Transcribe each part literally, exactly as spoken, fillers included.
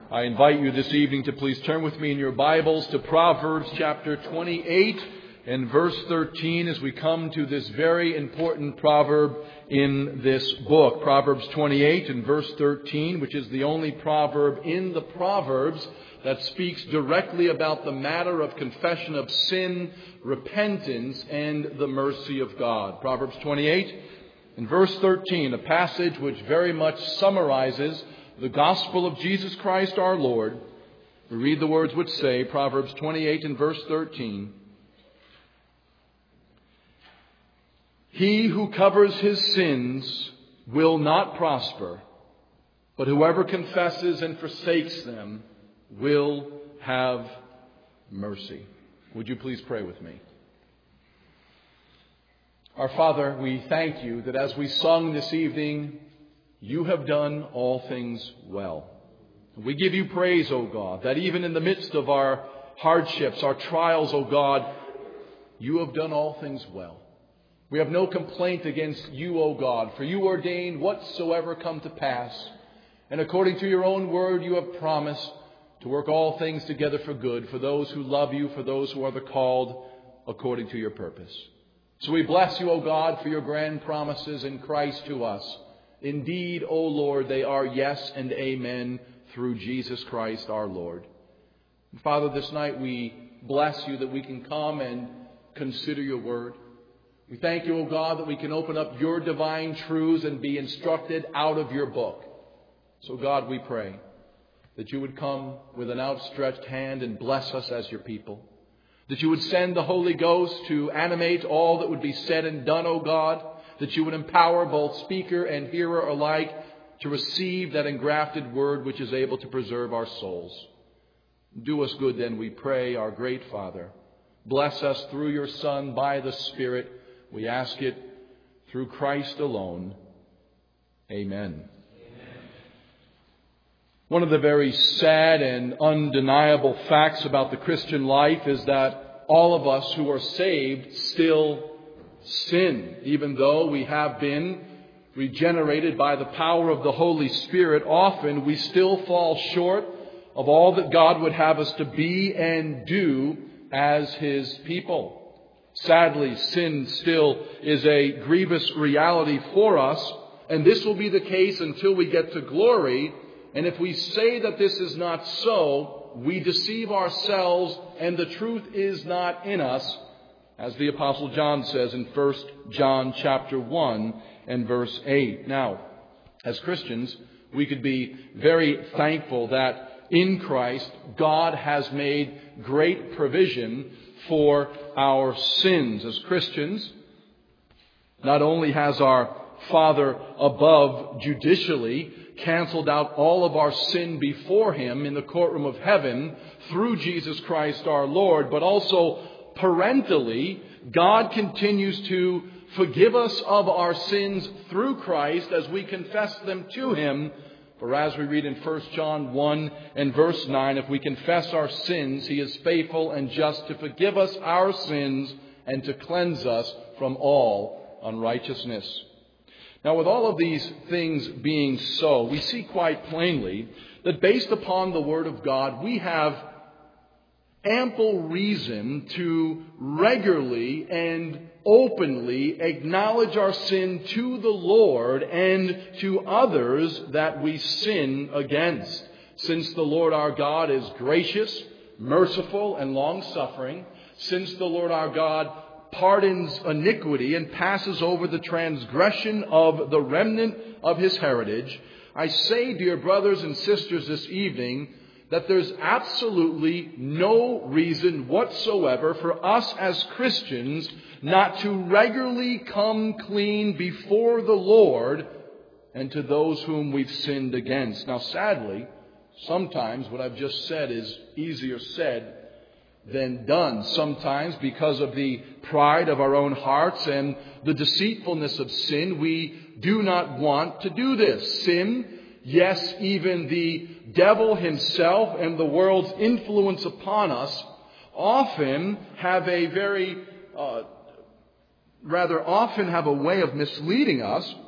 I invite you this evening to please turn with me in your Bibles to Proverbs chapter twenty-eight and verse thirteen as we come to this very important proverb in this book. Proverbs twenty-eight and verse thirteen, which is the only proverb in the Proverbs that speaks directly about the matter of confession of sin, repentance, and the mercy of God. Proverbs twenty-eight and verse thirteen, a passage which very much summarizes the gospel of Jesus Christ our Lord. We read the words which say, Proverbs twenty-eight and verse thirteen, "He who covers his sins will not prosper, but whoever confesses and forsakes them will have mercy." Would you please pray with me? Our Father, we thank you that as we sung this evening, you have done all things well. We give you praise, O God, that even in the midst of our hardships, our trials, O God, you have done all things well. We have no complaint against you, O God, for you ordained whatsoever come to pass. And according to your own word, you have promised to work all things together for good, for those who love you, for those who are the called according to your purpose. So we bless you, O God, for your grand promises in Christ to us. Indeed, O Lord, they are yes and amen through Jesus Christ our Lord. And Father, this night we bless you that we can come and consider your word. We thank you, O God, that we can open up your divine truths and be instructed out of your book. So God, we pray that you would come with an outstretched hand and bless us as your people. That you would send the Holy Ghost to animate all that would be said and done, O God. That you would empower both speaker and hearer alike to receive that engrafted word which is able to preserve our souls. Do us good then, we pray, our great Father. Bless us through your Son by the Spirit. We ask it through Christ alone. Amen. One of the very sad and undeniable facts about the Christian life is that all of us who are saved still sin. Even though we have been regenerated by the power of the Holy Spirit, often we still fall short of all that God would have us to be and do as His people. Sadly, sin still is a grievous reality for us, and this will be the case until we get to glory. And if we say that this is not so, we deceive ourselves and the truth is not in us, as the Apostle John says in First John chapter one and verse eight. Now, as Christians, we could be very thankful that in Christ, God has made great provision for our sins. As Christians, not only has our Father above judicially canceled out all of our sin before Him in the courtroom of heaven through Jesus Christ our Lord, but also parentally, God continues to forgive us of our sins through Christ as we confess them to Him. For as we read in First John one and verse nine, if we confess our sins, He is faithful and just to forgive us our sins and to cleanse us from all unrighteousness. Now, with all of these things being so, we see quite plainly that based upon the Word of God, we have ample reason to regularly and openly acknowledge our sin to the Lord and to others that we sin against. Since the Lord our God is gracious, merciful, and long-suffering, since the Lord our God pardons iniquity and passes over the transgression of the remnant of His heritage, I say, dear brothers and sisters, this evening, that there's absolutely no reason whatsoever for us as Christians not to regularly come clean before the Lord and to those whom we've sinned against. Now, sadly, sometimes what I've just said is easier said than done. Sometimes because of the pride of our own hearts and the deceitfulness of sin, we do not want to do this. Sin, yes, even the devil himself and the world's influence upon us often have a very, uh, rather often have a way of misleading us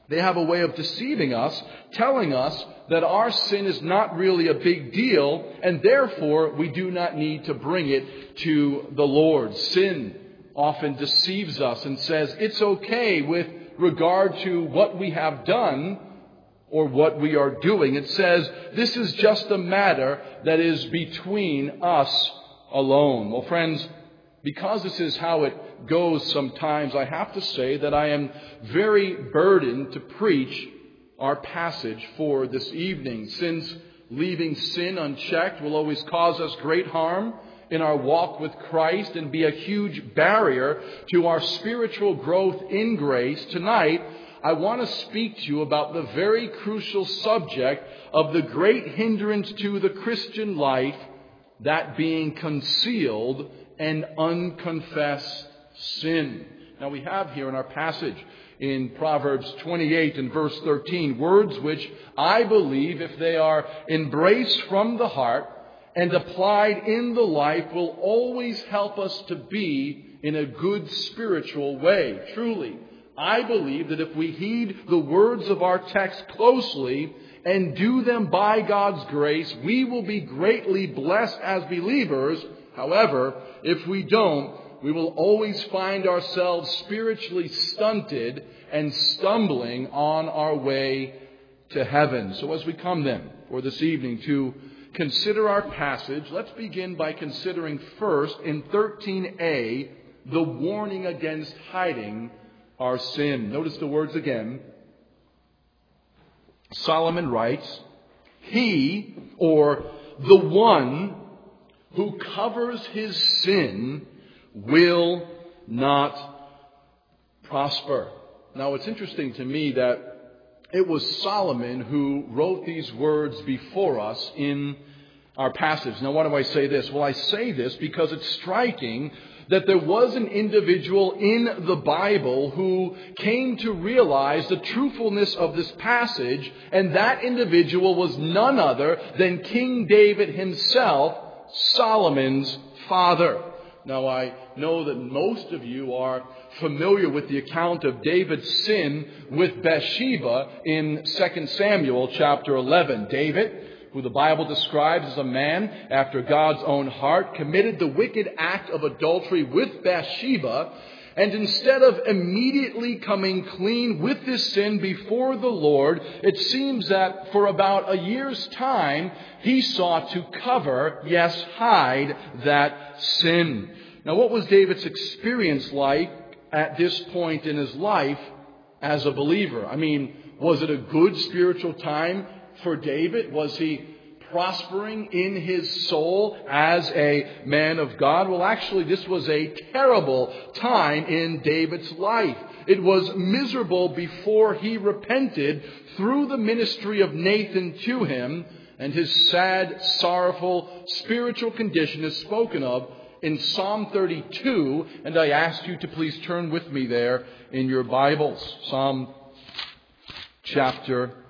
They have a way of deceiving us, telling us that our sin is not really a big deal, and therefore we do not need to bring it to the Lord. Sin often deceives us and says it's okay with regard to what we have done or what we are doing. It says this is just a matter that is between us alone. Well, friends, because this is how it goes sometimes, I have to say that I am very burdened to preach our passage for this evening, since leaving sin unchecked will always cause us great harm in our walk with Christ and be a huge barrier to our spiritual growth in grace. Tonight, I want to speak to you about the very crucial subject of the great hindrance to the Christian life, that being concealed and unconfessed sin. Now we have here in our passage in Proverbs twenty-eight and verse thirteen, words which I believe, if they are embraced from the heart and applied in the life, will always help us to be in a good spiritual way. Truly, I believe that if we heed the words of our text closely and do them by God's grace, we will be greatly blessed as believers. However, if we don't, we will always find ourselves spiritually stunted and stumbling on our way to heaven. So as we come then for this evening to consider our passage, let's begin by considering first in thirteen a the warning against hiding our sin. Notice the words again. Solomon writes, "He, or the one who covers his sin, will not prosper." Now, it's interesting to me that it was Solomon who wrote these words before us in our passage. Now, why do I say this? Well, I say this because it's striking that there was an individual in the Bible who came to realize the truthfulness of this passage, and that individual was none other than King David himself, Solomon's father. Now, I know that most of you are familiar with the account of David's sin with Bathsheba in Second Samuel chapter eleven. David, who the Bible describes as a man after God's own heart, committed the wicked act of adultery with Bathsheba, and instead of immediately coming clean with this sin before the Lord, it seems that for about a year's time, he sought to cover, yes, hide that sin. Now, what was David's experience like at this point in his life as a believer? I mean, was it a good spiritual time for David? Was he prospering in his soul as a man of God? Well, actually, this was a terrible time in David's life. It was miserable before he repented through the ministry of Nathan to him, and his sad, sorrowful spiritual condition is spoken of in Psalm thirty-two, and I ask you to please turn with me there in your Bibles. Psalm chapter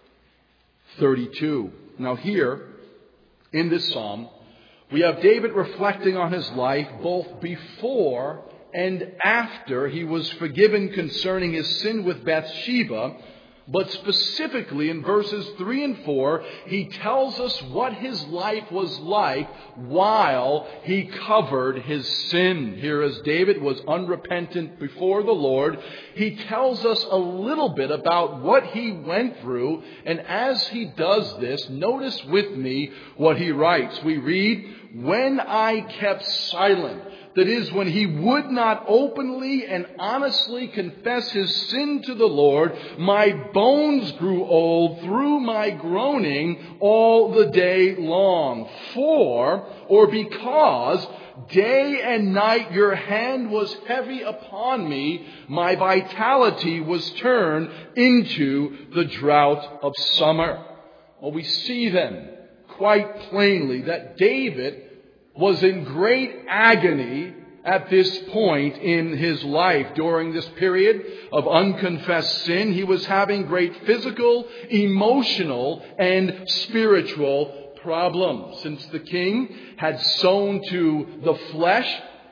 thirty-two. Now here, in this psalm, we have David reflecting on his life both before and after he was forgiven concerning his sin with Bathsheba. But specifically in verses three and four, he tells us what his life was like while he covered his sin. Here, as David was unrepentant before the Lord, he tells us a little bit about what he went through. And as he does this, notice with me what he writes. We read, "When I kept silent," that is, when he would not openly and honestly confess his sin to the Lord, "my bones grew old through my groaning all the day long. For," or because, "day and night your hand was heavy upon me. My vitality was turned into the drought of summer." Well, we see then quite plainly that David was in great agony at this point in his life. During this period of unconfessed sin, he was having great physical, emotional, and spiritual problems. Since the king had sown to the flesh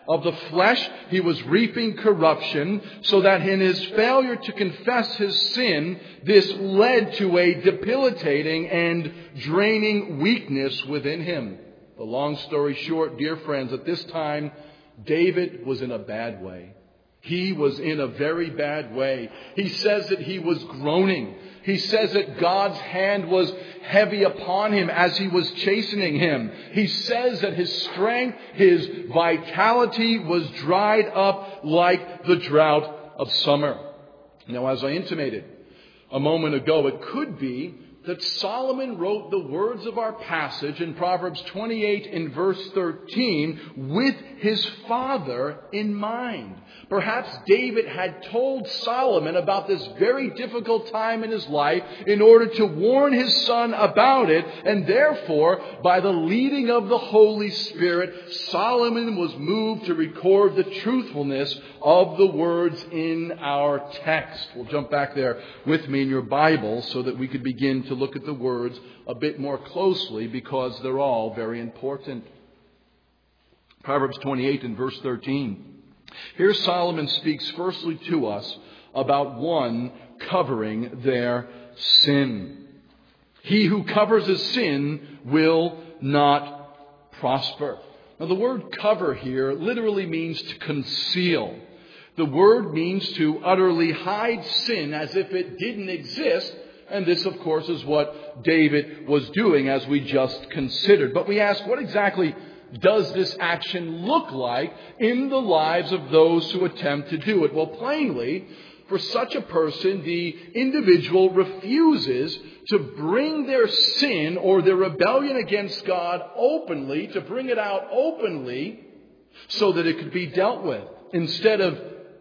of the flesh, he was reaping corruption, so that in his failure to confess his sin, this led to a debilitating and draining weakness within him. The long story short, dear friends, at this time, David was in a bad way. He was in a very bad way. He says that he was groaning. He says that God's hand was heavy upon him as he was chastening him. He says that his strength, his vitality was dried up like the drought of summer. Now, as I intimated a moment ago, it could be that Solomon wrote the words of our passage in Proverbs twenty-eight in verse thirteen with his father in mind. Perhaps David had told Solomon about this very difficult time in his life in order to warn his son about it, and therefore, by the leading of the Holy Spirit, Solomon was moved to record the truthfulness of the words in our text. We'll jump back there with me in your Bible so that we could begin to look at the words a bit more closely, because they're all very important. Proverbs twenty-eight and verse thirteen. Here Solomon speaks firstly to us about one covering their sin. He who covers his sin will not prosper. Now, the word cover here literally means to conceal. The word means to utterly hide sin as if it didn't exist. And this, of course, is what David was doing, as we just considered. But we ask, what exactly does this action look like in the lives of those who attempt to do it? Well, plainly, for such a person, the individual refuses to bring their sin or their rebellion against God openly, to bring it out openly so that it could be dealt with. Instead of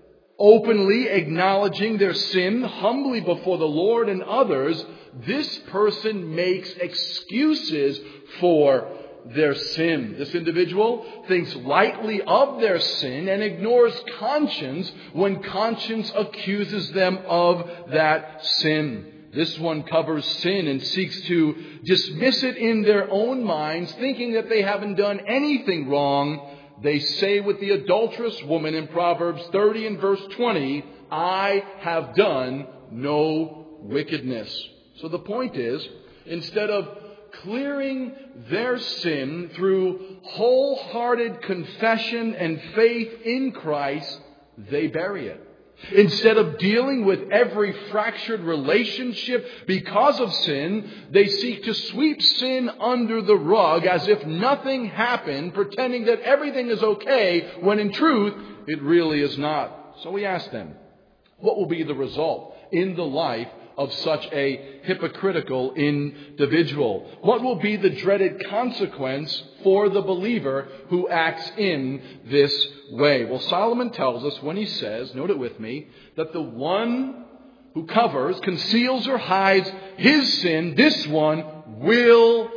openly acknowledging their sin humbly before the Lord and others, this person makes excuses for their sin. This individual thinks lightly of their sin and ignores conscience when conscience accuses them of that sin. This one covers sin and seeks to dismiss it in their own minds, thinking that they haven't done anything wrong. They say with the adulterous woman in Proverbs thirty and verse twenty, I have done no wickedness. So the point is, instead of clearing their sin through wholehearted confession and faith in Christ, they bury it. Instead of dealing with every fractured relationship because of sin, they seek to sweep sin under the rug as if nothing happened, pretending that everything is okay, when in truth, it really is not. So we ask them, what will be the result in the life of such a hypocritical individual? What will be the dreaded consequence for the believer who acts in this way? Well, Solomon tells us when he says, note it with me, that the one who covers, conceals, or hides his sin, this one will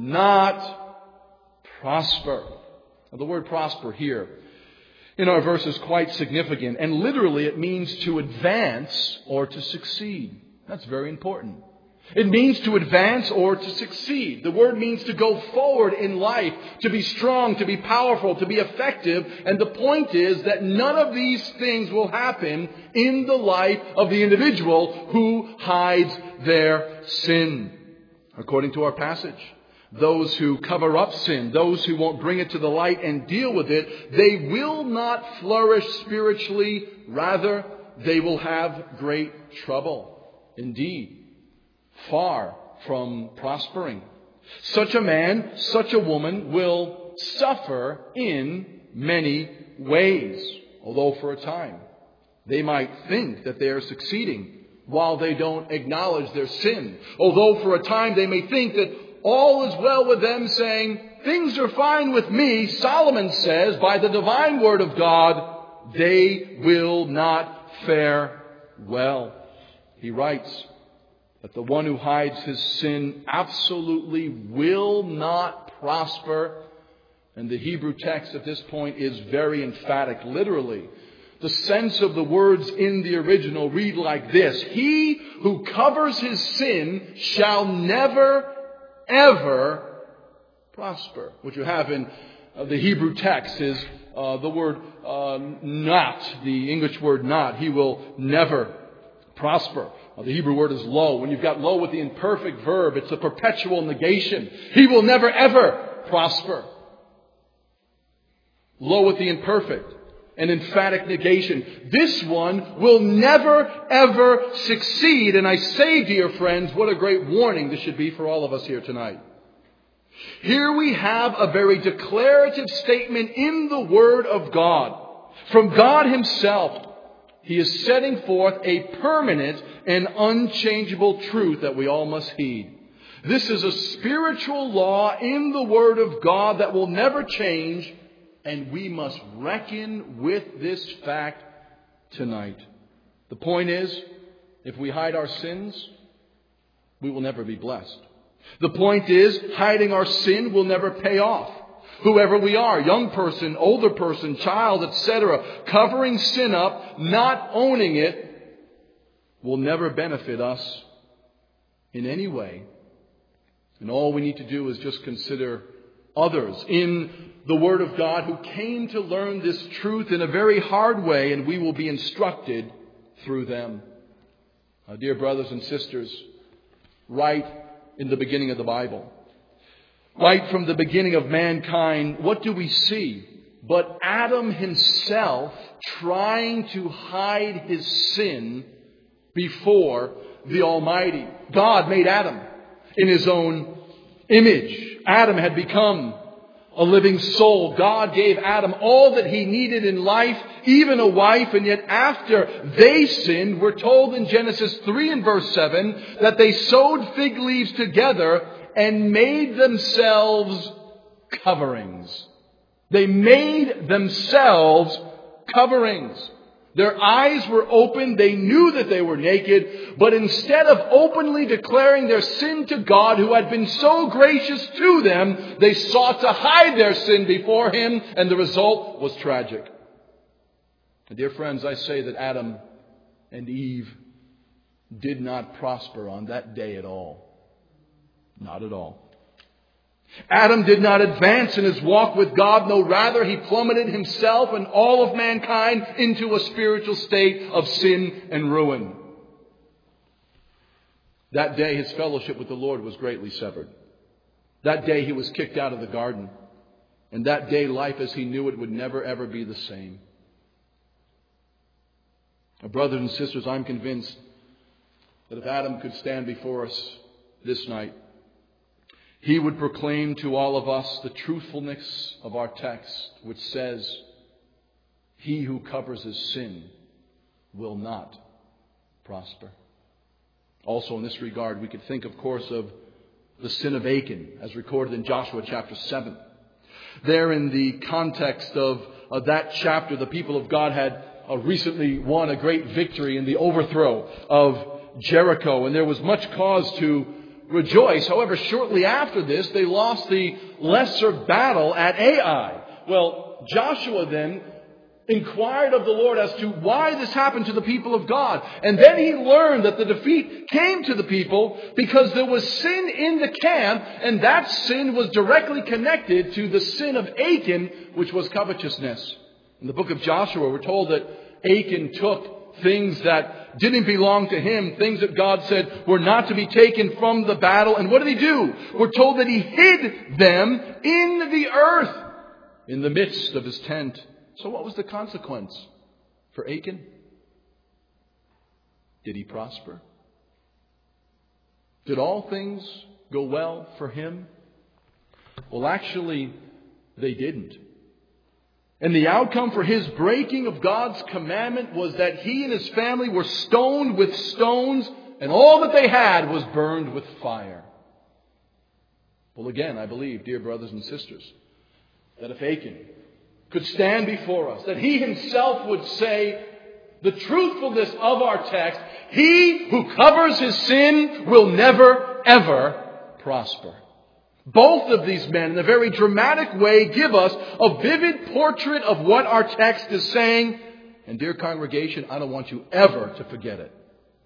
not prosper. Now, the word prosper here in our verse is quite significant, and literally it means to advance or to succeed. That's very important. It means to advance or to succeed. The word means to go forward in life, to be strong, to be powerful, to be effective. And the point is that none of these things will happen in the life of the individual who hides their sin. According to our passage, those who cover up sin, those who won't bring it to the light and deal with it, they will not flourish spiritually. Rather, they will have great trouble. Indeed, far from prospering. Such a man, such a woman will suffer in many ways. Although for a time they might think that they are succeeding while they don't acknowledge their sin. Although for a time they may think that all is well with them, saying, things are fine with me. Solomon says, by the divine word of God, they will not fare well. He writes that the one who hides his sin absolutely will not prosper. And the Hebrew text at this point is very emphatic. Literally, the sense of the words in the original read like this: he who covers his sin shall never, ever prosper. What you have in uh, the Hebrew text is uh, the word uh, not, the English word not. He will never prosper. Uh, the Hebrew word is lo. When you've got lo with the imperfect verb, it's a perpetual negation. He will never ever prosper. Lo with the imperfect, an emphatic negation. This one will never ever succeed. And I say, dear friends, what a great warning this should be for all of us here tonight. Here we have a very declarative statement in the Word of God. From God Himself, He is setting forth a permanent and unchangeable truth that we all must heed. This is a spiritual law in the Word of God that will never change, and we must reckon with this fact tonight. The point is, if we hide our sins, we will never be blessed. The point is, hiding our sin will never pay off. Whoever we are, young person, older person, child, et cetera, covering sin up, not owning it, will never benefit us in any way. And all we need to do is just consider others in the Word of God who came to learn this truth in a very hard way, and we will be instructed through them. Uh, dear brothers and sisters, right in the beginning of the Bible, right from the beginning of mankind, what do we see but Adam himself trying to hide his sin before the Almighty? God made Adam in His own image. Adam had become a living soul. God gave Adam all that he needed in life, even a wife, and yet after they sinned, we're told in Genesis three and verse seven that they sewed fig leaves together and made themselves coverings. They made themselves coverings. Their eyes were open. They knew that they were naked. But instead of openly declaring their sin to God, who had been so gracious to them, they sought to hide their sin before Him. And the result was tragic. And dear friends, I say that Adam and Eve did not prosper on that day at all. Not at all. Adam did not advance in his walk with God. No, rather he plummeted himself and all of mankind into a spiritual state of sin and ruin. That day his fellowship with the Lord was greatly severed. That day he was kicked out of the garden. And that day life as he knew it would never ever be the same. Now, brothers and sisters, I'm convinced that if Adam could stand before us this night, he would proclaim to all of us the truthfulness of our text, which says, he who covers his sin will not prosper. Also in this regard, we could think, of course, of the sin of Achan, as recorded in Joshua chapter seven. There in the context of, of that chapter, the people of God had uh, recently won a great victory in the overthrow of Jericho, and there was much cause to rejoice. However, shortly after this, they lost the lesser battle at Ai. Well, Joshua then inquired of the Lord as to why this happened to the people of God. And then he learned that the defeat came to the people because there was sin in the camp, and that sin was directly connected to the sin of Achan, which was covetousness. In the book of Joshua, we're told that Achan took things that didn't belong to him, things that God said were not to be taken from the battle. And what did he do? We're told that he hid them in the earth, in the midst of his tent. So what was the consequence for Achan? Did he prosper? Did all things go well for him? Well, actually, they didn't. And the outcome for his breaking of God's commandment was that he and his family were stoned with stones, and all that they had was burned with fire. Well, again, I believe, dear brothers and sisters, that if Achan could stand before us, that he himself would say the truthfulness of our text, he who covers his sin will never, ever prosper. Both of these men, in a very dramatic way, give us a vivid portrait of what our text is saying. And dear congregation, I don't want you ever to forget it.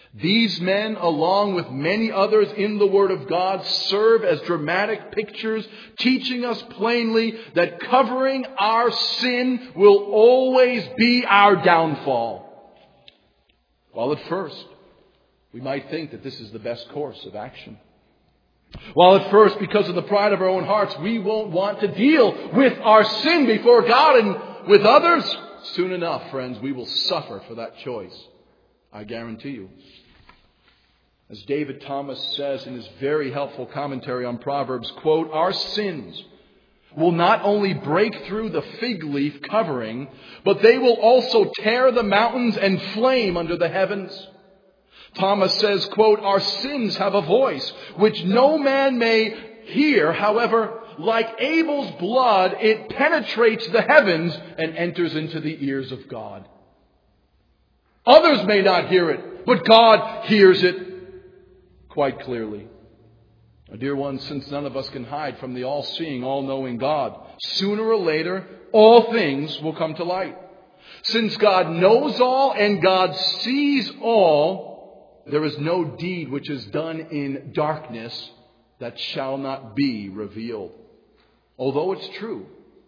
These men, along with many others in the Word of God, serve as dramatic pictures, teaching us plainly that covering our sin will always be our downfall. While at first, we might think that this is the best course of action. While at first, because of the pride of our own hearts, we won't want to deal with our sin before God and with others, soon enough, friends, we will suffer for that choice. I guarantee you. As David Thomas says in his very helpful commentary on Proverbs, quote, our sins will not only break through the fig leaf covering, but they will also tear the mountains and flame under the heavens. Thomas says, quote, our sins have a voice which no man may hear. However, like Abel's blood, it penetrates the heavens and enters into the ears of God. Others may not hear it, but God hears it quite clearly. Now, dear ones, since none of us can hide from the all-seeing, all-knowing God, sooner or later, all things will come to light. Since God knows all and God sees all, there is no deed which is done in darkness that shall not be revealed. Although it's true,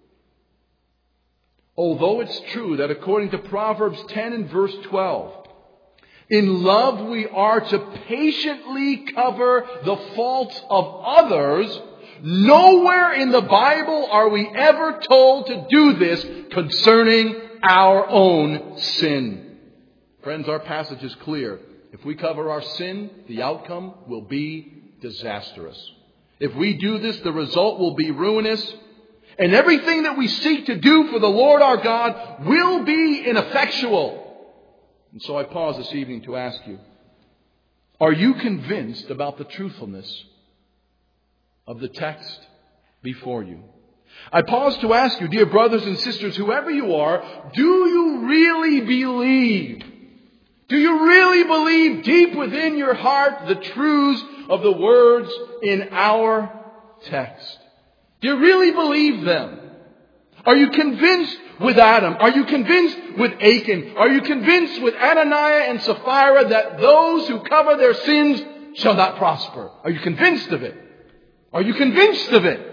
although it's true that according to Proverbs ten and verse twelve, in love we are to patiently cover the faults of others, nowhere in the Bible are we ever told to do this concerning our own sin. Friends, our passage is clear. If we cover our sin, the outcome will be disastrous. If we do this, the result will be ruinous. And everything that we seek to do for the Lord our God will be ineffectual. And so I pause this evening to ask you, are you convinced about the truthfulness of the text before you? I pause to ask you, dear brothers and sisters, whoever you are, do you really believe? Do you really believe deep within your heart the truths of the words in our text? Do you really believe them? Are you convinced with Adam? Are you convinced with Achan? Are you convinced with Ananias and Sapphira that those who cover their sins shall not prosper? Are you convinced of it? Are you convinced of it?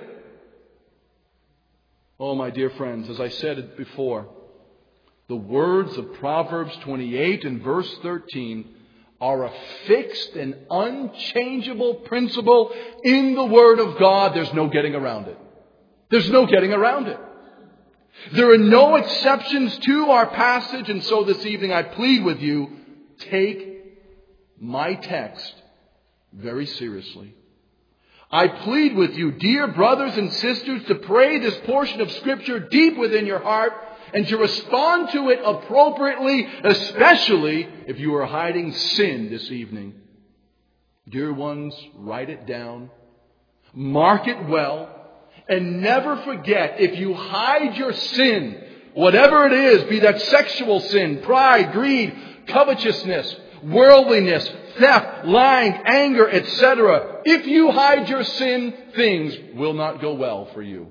Oh, my dear friends, as I said it before, the words of Proverbs twenty-eight and verse thirteen are a fixed and unchangeable principle in the Word of God. There's no getting around it. There's no getting around it. There are no exceptions to our passage, and so this evening I plead with you, take my text very seriously. I plead with you, dear brothers and sisters, to pray this portion of Scripture deep within your heart and to respond to it appropriately, especially if you are hiding sin this evening. Dear ones, write it down, mark it well, and never forget, if you hide your sin, whatever it is, be that sexual sin, pride, greed, covetousness, worldliness, theft, lying, anger, et cetera. If you hide your sin, things will not go well for you.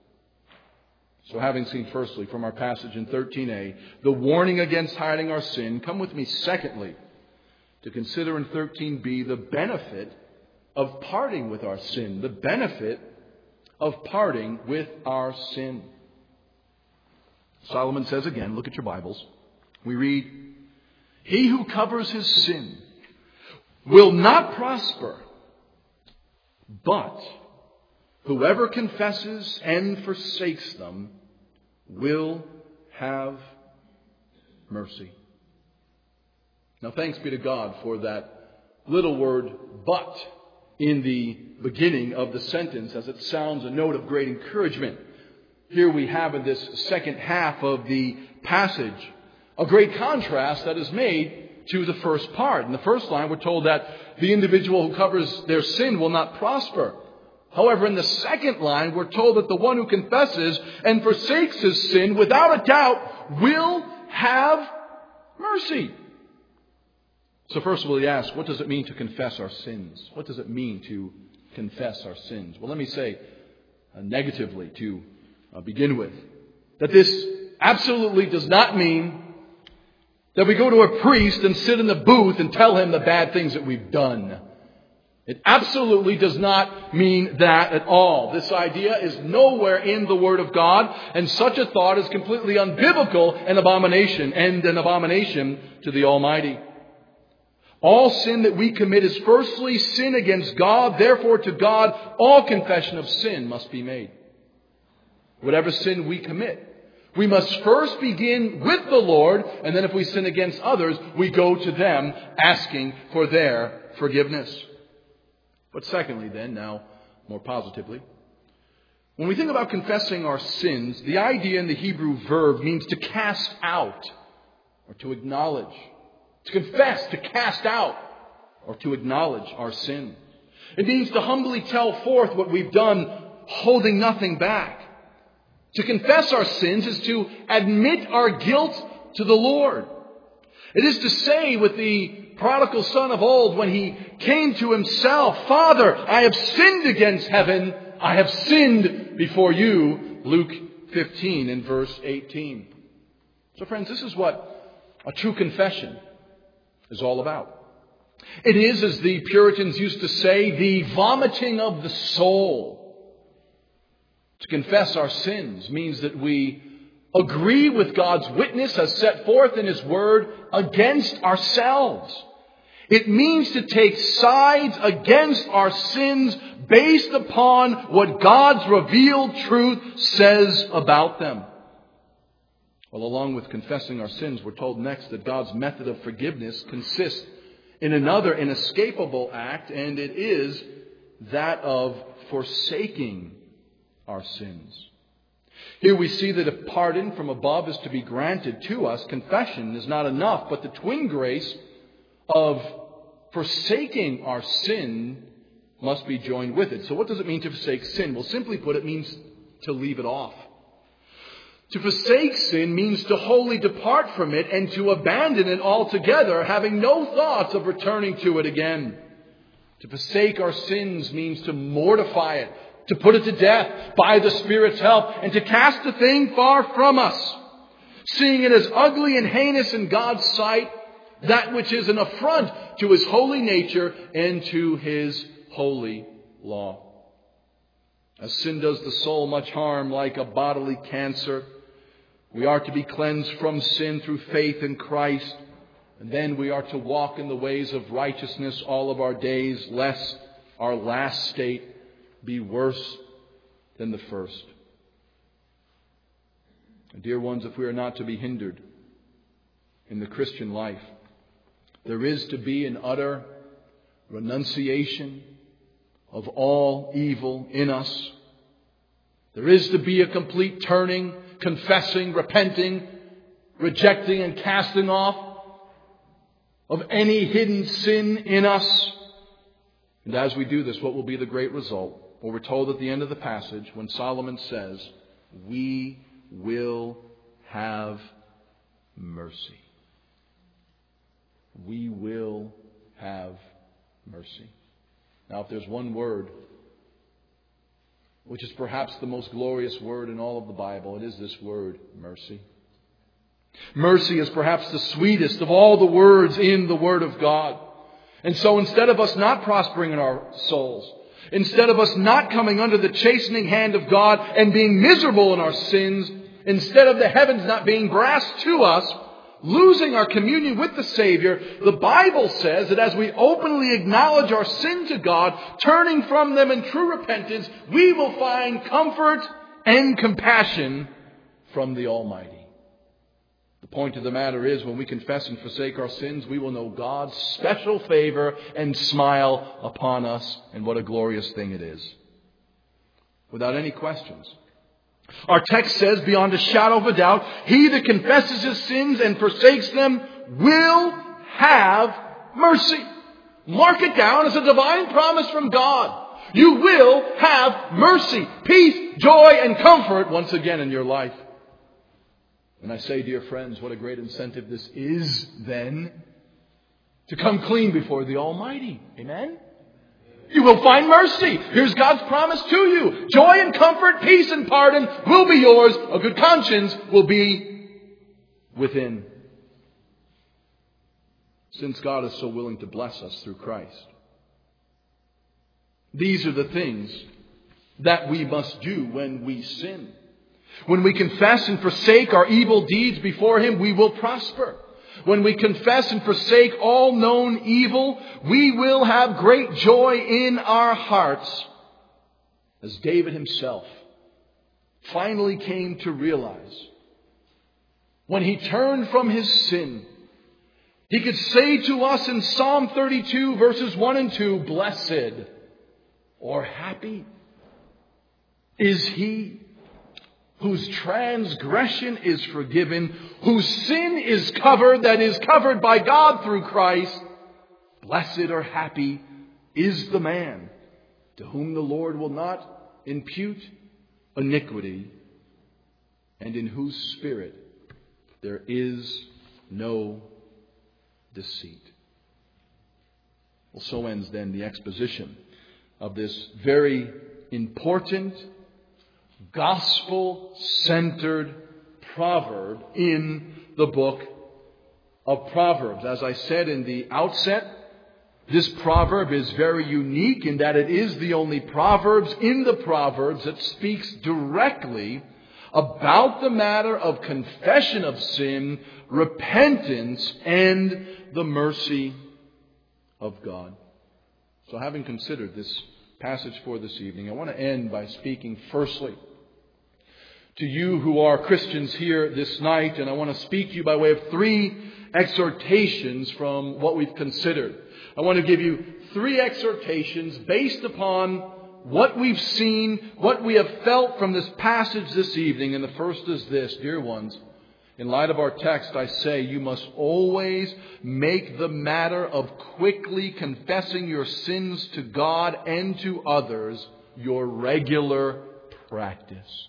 So having seen firstly from our passage in thirteen a, the warning against hiding our sin, come with me secondly to consider in thirteen b the benefit of parting with our sin. The benefit of parting with our sin. Solomon says again, look at your Bibles. We read, he who covers his sin will not prosper, but whoever confesses and forsakes them will have mercy. Now thanks be to God for that little word, but, in the beginning of the sentence, as it sounds a note of great encouragement. Here we have in this second half of the passage a great contrast that is made to the first part. In the first line, we're told that the individual who covers their sin will not prosper. However, in the second line, we're told that the one who confesses and forsakes his sin, without a doubt, will have mercy. So first of all, we ask, what does it mean to confess our sins? What does it mean to confess our sins? Well, let me say uh, negatively to uh, begin with, that this absolutely does not mean that we go to a priest and sit in the booth and tell him the bad things that we've done. It absolutely does not mean that at all. This idea is nowhere in the Word of God, and such a thought is completely unbiblical and abomination, and an abomination to the Almighty. All sin that we commit is firstly sin against God. Therefore, to God, all confession of sin must be made. Whatever sin we commit, we must first begin with the Lord, and then if we sin against others, we go to them asking for their forgiveness. But secondly then, now more positively, when we think about confessing our sins, the idea in the Hebrew verb means to cast out or to acknowledge. To confess, to cast out or to acknowledge our sin. It means to humbly tell forth what we've done, holding nothing back. To confess our sins is to admit our guilt to the Lord. It is to say with the prodigal son of old when he came to himself, Father, I have sinned against heaven. I have sinned before you. Luke fifteen and verse eighteen. So friends, this is what a true confession is all about. It is, as the Puritans used to say, the vomiting of the soul. To confess our sins means that we agree with God's witness as set forth in His Word against ourselves. It means to take sides against our sins based upon what God's revealed truth says about them. Well, along with confessing our sins, we're told next that God's method of forgiveness consists in another inescapable act, and it is that of forsaking our sins. Here we see that if pardon from above is to be granted to us, confession is not enough, but the twin grace of forsaking our sin must be joined with it. So what does it mean to forsake sin? Well, simply put, it means to leave it off. To forsake sin means to wholly depart from it and to abandon it altogether, having no thoughts of returning to it again. To forsake our sins means to mortify it, to put it to death by the Spirit's help, and to cast the thing far from us, seeing it as ugly and heinous in God's sight, that which is an affront to His holy nature and to His holy law. As sin does the soul much harm, like a bodily cancer, we are to be cleansed from sin through faith in Christ, and then we are to walk in the ways of righteousness all of our days, lest our last state be worse than the first. And dear ones, if we are not to be hindered in the Christian life, there is to be an utter renunciation of all evil in us. There is to be a complete turning, confessing, repenting, rejecting and casting off of any hidden sin in us. And as we do this, what will be the great result? Well, we're told at the end of the passage when Solomon says, we will have mercy. We will have mercy. Now, if there's one word which is perhaps the most glorious word in all of the Bible, it is this word, mercy. Mercy is perhaps the sweetest of all the words in the Word of God. And so instead of us not prospering in our souls, instead of us not coming under the chastening hand of God and being miserable in our sins, instead of the heavens not being brass to us, losing our communion with the Savior, the Bible says that as we openly acknowledge our sin to God, turning from them in true repentance, we will find comfort and compassion from the Almighty. The point of the matter is, when we confess and forsake our sins, we will know God's special favor and smile upon us, and what a glorious thing it is. Without any questions. Our text says, beyond a shadow of a doubt, he that confesses his sins and forsakes them will have mercy. Mark it down as a divine promise from God. You will have mercy, peace, joy, and comfort once again in your life. And I say, dear friends, what a great incentive this is then to come clean before the Almighty. Amen? You will find mercy. Here's God's promise to you. Joy and comfort, peace and pardon will be yours. A good conscience will be within. since God is so willing to bless us through Christ. These are the things that we must do when we sin. When we confess and forsake our evil deeds before Him, we will prosper. When we confess and forsake all known evil, we will have great joy in our hearts, as David himself finally came to realize. When he turned from his sin, he could say to us in Psalm thirty-two, verses one and two, "Blessed or happy is he whose transgression is forgiven, whose sin is covered, that is covered by God through Christ. Blessed or happy is the man to whom the Lord will not impute iniquity, and in whose spirit there is no deceit." Well, so ends then the exposition of this very important, gospel-centered proverb in the book of Proverbs. As I said in the outset, this proverb is very unique in that it is the only Proverbs in the Proverbs that speaks directly about the matter of confession of sin, repentance, and the mercy of God. So having considered this passage for this evening, I want to end by speaking firstly to you who are Christians here this night, and I want to speak to you by way of three exhortations from what we've considered. I want to give you three exhortations based upon what we've seen, what we have felt from this passage this evening. And the first is this, dear ones. In light of our text, I say you must always make the matter of quickly confessing your sins to God and to others your regular practice.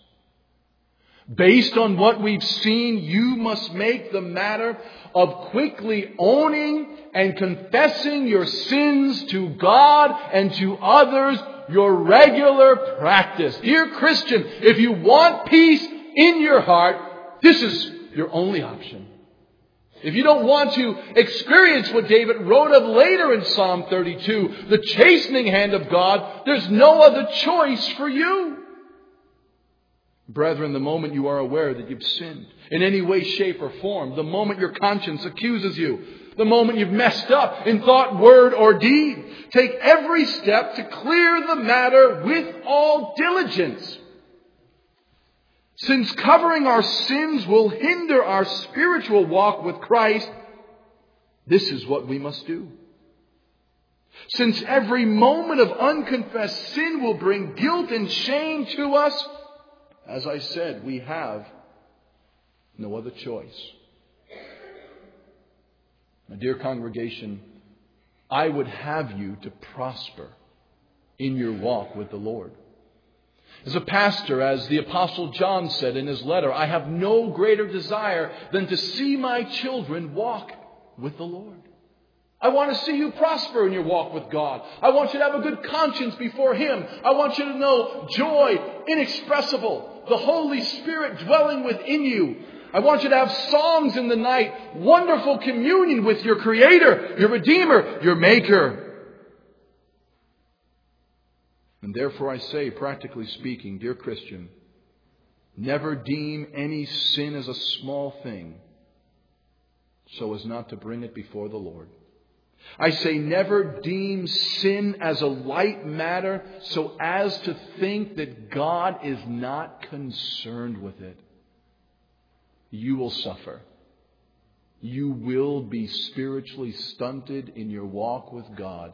Based on what we've seen, you must make the matter of quickly owning and confessing your sins to God and to others your regular practice. Dear Christian, if you want peace in your heart, this is your only option. If you don't want to experience what David wrote of later in Psalm thirty-two, the chastening hand of God, there's no other choice for you. Brethren, the moment you are aware that you've sinned in any way, shape, or form, the moment your conscience accuses you, the moment you've messed up in thought, word, or deed, take every step to clear the matter with all diligence. Since covering our sins will hinder our spiritual walk with Christ, this is what we must do. Since every moment of unconfessed sin will bring guilt and shame to us, as I said, we have no other choice. My dear congregation, I would have you to prosper in your walk with the Lord. As a pastor, as the Apostle John said in his letter, I have no greater desire than to see my children walk with the Lord. I want to see you prosper in your walk with God. I want you to have a good conscience before Him. I want you to know joy inexpressible, the Holy Spirit dwelling within you. I want you to have songs in the night, wonderful communion with your Creator, your Redeemer, your Maker. And therefore I say, practically speaking, dear Christian, never deem any sin as a small thing so as not to bring it before the Lord. I say never deem sin as a light matter so as to think that God is not concerned with it. You will suffer. You will be spiritually stunted in your walk with God.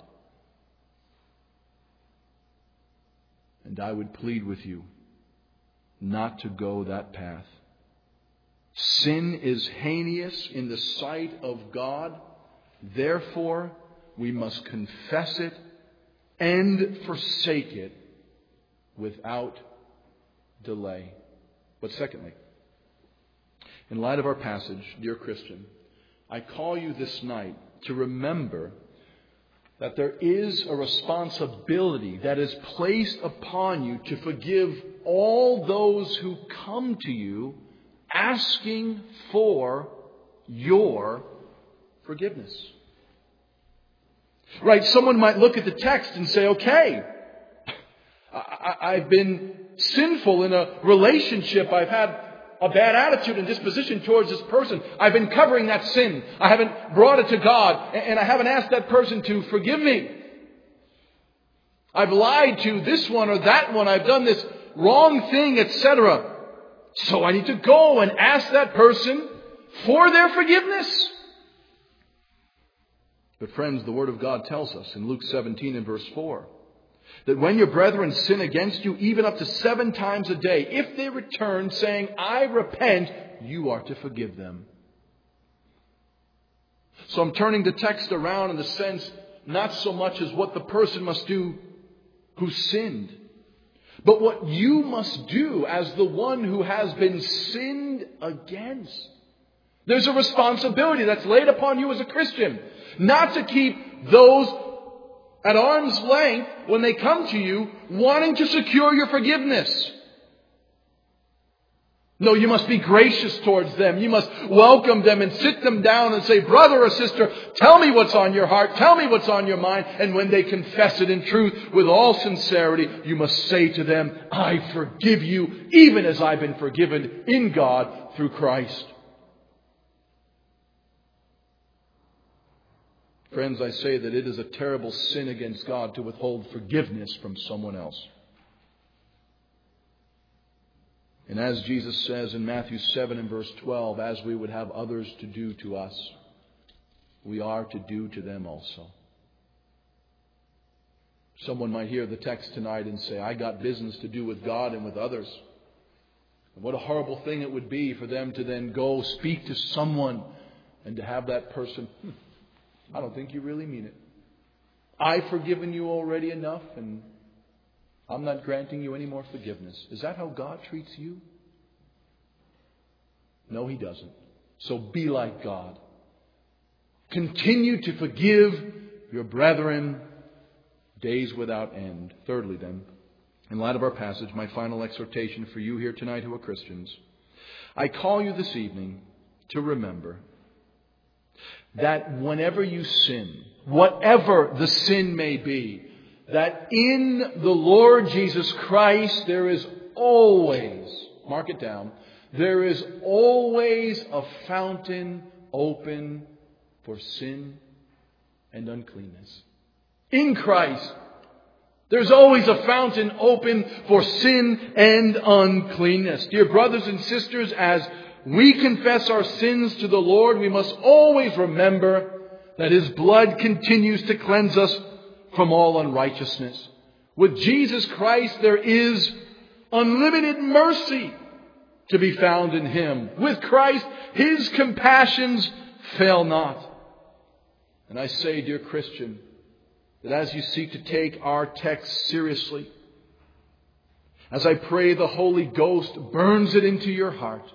And I would plead with you not to go that path. Sin is heinous in the sight of God. Therefore, we must confess it and forsake it without delay. But secondly, in light of our passage, dear Christian, I call you this night to remember that there is a responsibility that is placed upon you to forgive all those who come to you asking for your forgiveness. Right? Someone might look at the text and say, okay, I, I've been sinful in a relationship. I've had a bad attitude and disposition towards this person. I've been covering that sin. I haven't brought it to God, and I haven't asked that person to forgive me. I've lied to this one or that one. I've done this wrong thing, et cetera. So I need to go and ask that person for their forgiveness. But friends, the Word of God tells us in Luke seventeen and verse four that when your brethren sin against you, even up to seven times a day, if they return saying, I repent, you are to forgive them. So I'm turning the text around in the sense not so much as what the person must do who sinned, but what you must do as the one who has been sinned against. There's a responsibility that's laid upon you as a Christian, not to keep those at arm's length when they come to you wanting to secure your forgiveness. No, you must be gracious towards them. You must welcome them and sit them down and say, brother or sister, tell me what's on your heart. Tell me what's on your mind. And when they confess it in truth with all sincerity, you must say to them, I forgive you even as I've been forgiven in God through Christ. Friends, I say that it is a terrible sin against God to withhold forgiveness from someone else. And as Jesus says in Matthew seven and verse twelve, as we would have others to do to us, we are to do to them also. Someone might hear the text tonight and say, I got business to do with God and with others. And what a horrible thing it would be for them to then go speak to someone and to have that person, hmm, I don't think you really mean it. I've forgiven you already enough, and I'm not granting you any more forgiveness. Is that how God treats you? No, He doesn't. So be like God. Continue to forgive your brethren days without end. Thirdly, then, in light of our passage, my final exhortation for you here tonight who are Christians. I call you this evening to remember that whenever you sin, whatever the sin may be, that in the Lord Jesus Christ there is always, mark it down, there is always a fountain open for sin and uncleanness. In Christ, there's always a fountain open for sin and uncleanness. Dear brothers and sisters, as we confess our sins to the Lord, we must always remember that His blood continues to cleanse us from all unrighteousness. With Jesus Christ, there is unlimited mercy to be found in Him. With Christ, His compassions fail not. And I say, dear Christian, that as you seek to take our text seriously, as I pray the Holy Ghost burns it into your heart,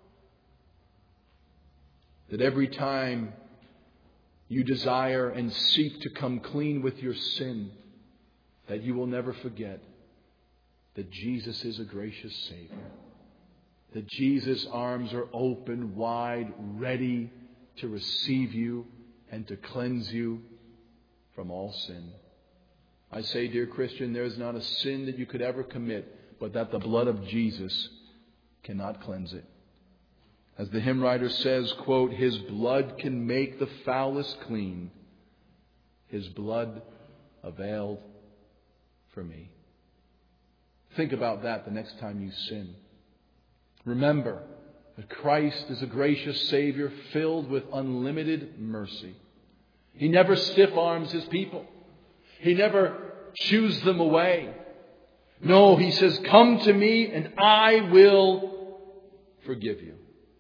that every time you desire and seek to come clean with your sin, that you will never forget that Jesus is a gracious Savior. That Jesus' arms are open wide, ready to receive you and to cleanse you from all sin. I say, dear Christian, there is not a sin that you could ever commit, but that the blood of Jesus cannot cleanse it. As the hymn writer says, quote, His blood can make the foulest clean. His blood availed for me. Think about that the next time you sin. Remember that Christ is a gracious Savior filled with unlimited mercy. He never stiff-arms His people. He never shoos them away. No, He says, come to me and I will forgive you.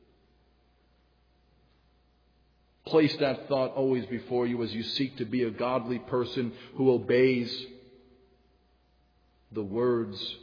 Place that thought always before you as you seek to be a godly person who obeys the words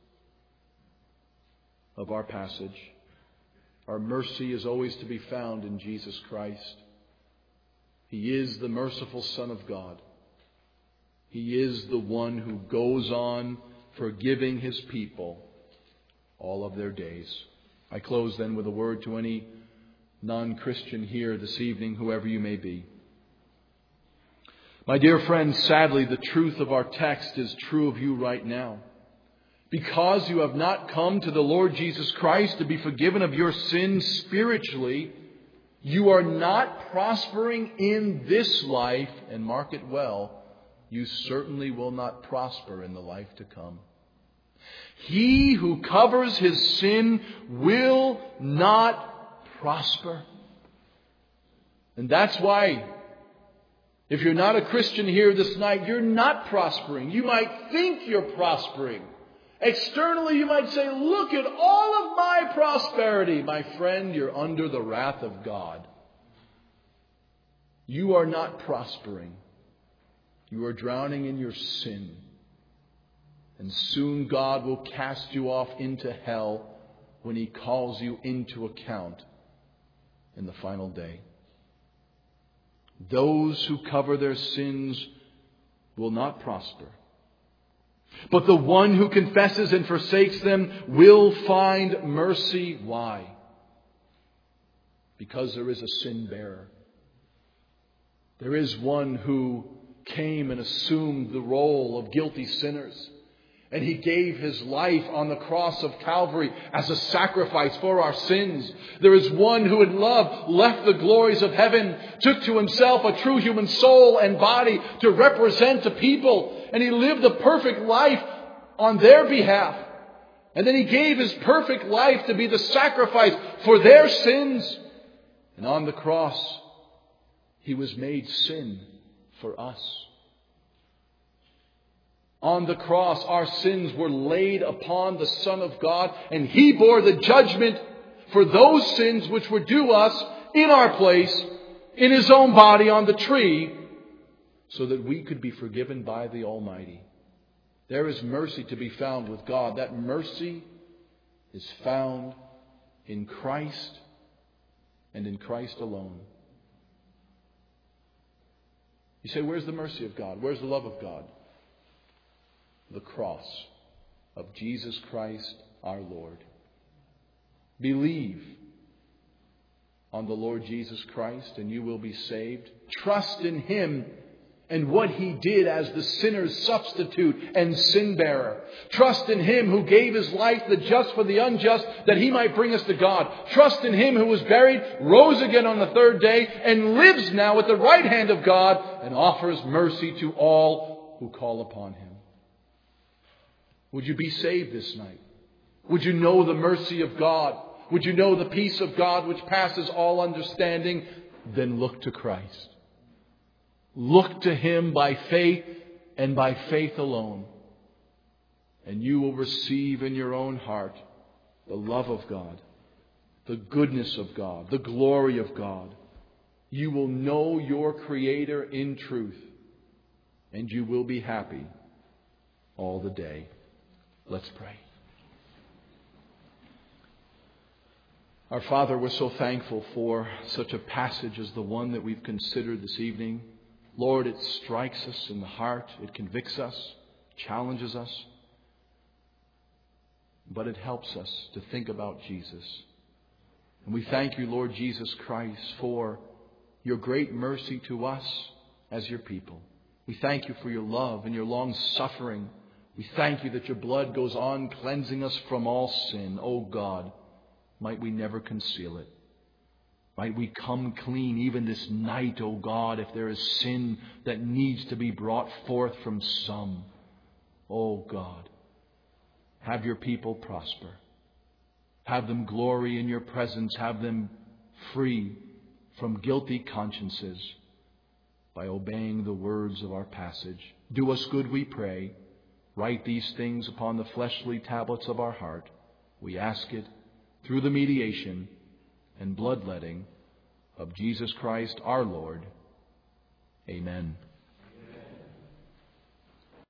of our passage. Our mercy is always to be found in Jesus Christ. He is the merciful Son of God. He is the one who goes on forgiving His people all of their days. I close then with a word to any non-Christian here this evening, whoever you may be. My dear friends, sadly, the truth of our text is true of you right now. Because you have not come to the Lord Jesus Christ to be forgiven of your sins spiritually, you are not prospering in this life, and mark it well, you certainly will not prosper in the life to come. He who covers his sin will not prosper. And that's why, if you're not a Christian here this night, you're not prospering. You might think you're prospering. Externally, you might say, look at all of my prosperity. My friend, you're under the wrath of God. You are not prospering. You are drowning in your sin. And soon God will cast you off into hell when He calls you into account in the final day. Those who cover their sins will not prosper. But the one who confesses and forsakes them will find mercy. Why? Because there is a sin bearer. There is one who came and assumed the role of guilty sinners. And He gave His life on the cross of Calvary as a sacrifice for our sins. There is one who in love left the glories of heaven, took to Himself a true human soul and body to represent the people. And He lived a perfect life on their behalf. And then He gave His perfect life to be the sacrifice for their sins. And on the cross, He was made sin for us. On the cross, our sins were laid upon the Son of God, and He bore the judgment for those sins which were due us in our place, in His own body on the tree, so that we could be forgiven by the Almighty. There is mercy to be found with God. That mercy is found in Christ and in Christ alone. You say, where's the mercy of God? Where's the love of God? The cross of Jesus Christ our Lord. Believe on the Lord Jesus Christ and you will be saved. Trust in Him and what He did as the sinner's substitute and sin bearer. Trust in Him who gave His life, the just for the unjust, that He might bring us to God. Trust in Him who was buried, rose again on the third day, and lives now at the right hand of God and offers mercy to all who call upon Him. Would you be saved this night? Would you know the mercy of God? Would you know the peace of God which passes all understanding? Then look to Christ. Look to Him by faith and by faith alone. And you will receive in your own heart the love of God, the goodness of God, the glory of God. You will know your Creator in truth, and you will be happy all the day. Let's pray. Our Father, we're so thankful for such a passage as the one that we've considered this evening. Lord, it strikes us in the heart. It convicts us, challenges us. But it helps us to think about Jesus. And we thank you, Lord Jesus Christ, for your great mercy to us as your people. We thank you for your love and your long suffering. We thank you that your blood goes on cleansing us from all sin. Oh God, might we never conceal it. Might we come clean even this night, oh God, if there is sin that needs to be brought forth from some. Oh God, have your people prosper. Have them glory in your presence. Have them free from guilty consciences by obeying the words of our passage. Do us good, we pray. Write these things upon the fleshly tablets of our heart. We ask it through the mediation and bloodletting of Jesus Christ our Lord. Amen.